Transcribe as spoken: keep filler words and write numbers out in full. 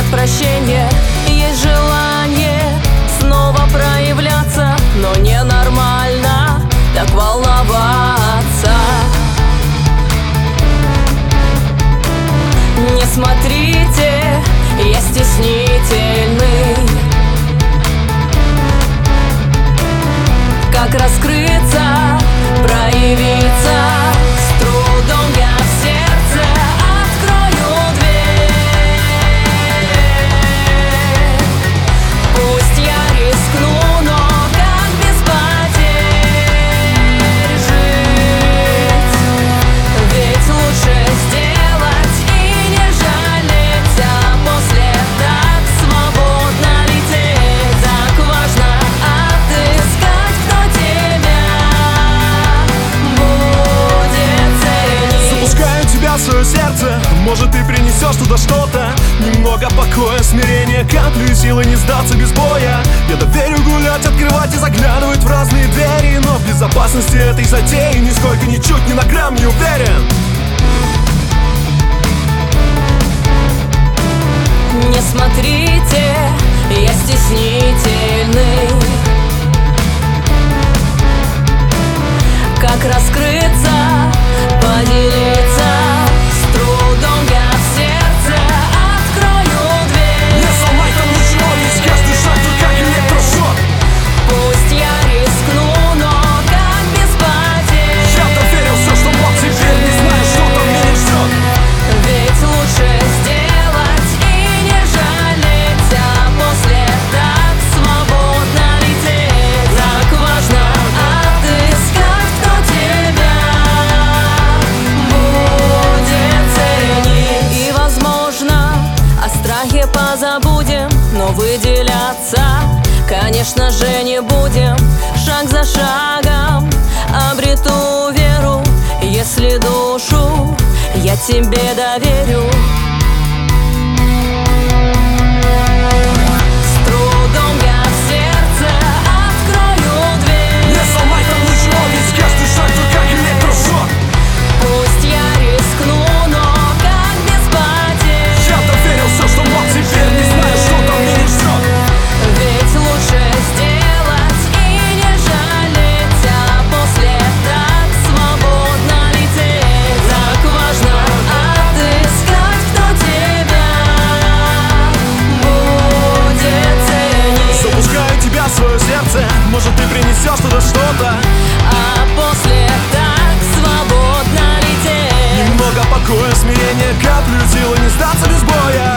прощения, есть желание снова проявляться, но ненормально так волноваться. Не смотрите, я стеснительный. Как раскрыться, проявиться? С трудом я в сердце открою дверь. Пусть я рискну, но как без потерь жить? Ведь лучше сделать и не жалеть, а после так свободно лететь. Так важно отыскать, кто тебя будет ценить. Запускаю тебя в свое сердце, может ты принесешь туда что-то. Немного покоя, смирения, каплю силы, не сдаться без боя. Я доверю гулять, открывать и заглядывать в разные двери, но в безопасности этой затеи нисколько, ничуть, ни на грамм не уверен. Не смотрите, я стеснительный. Как раскрыться, поделиться? С трудом я в сердце открою дверь. Не сломай там ничего, ведь каждый шаг тут как электрошок. Пусть я рискну, но как без потерь. Я доверил все, что мог, теперь не знаю, что там меня ждет. Ведь лучше сделать и не жалеть, а после так свободно лететь. Так важно отыскать, кто тебя будет ценить. И возможно, о страхе позабудем, но выделяться, конечно же, не будем. Шаг за шагом обрету веру, если душу я тебе доверю. С трудом я в сердце открою дверь. Не сломай там ничего, ведь каждый шаг тут как электрошок. Пусть я рискну, но как без потерь. Я доверил все, что мог, теперь не знаю, что там меня ждет. Ведь лучше сделать и не жалеть, а после так свободно лететь. Так важно отыскать, кто тебя будет ценить. Запускаю тебя в свое сердце, может ты принесешь туда что-то. А после так свободно лететь. Немного покоя, смирения, каплю силы, не сдаться без боя.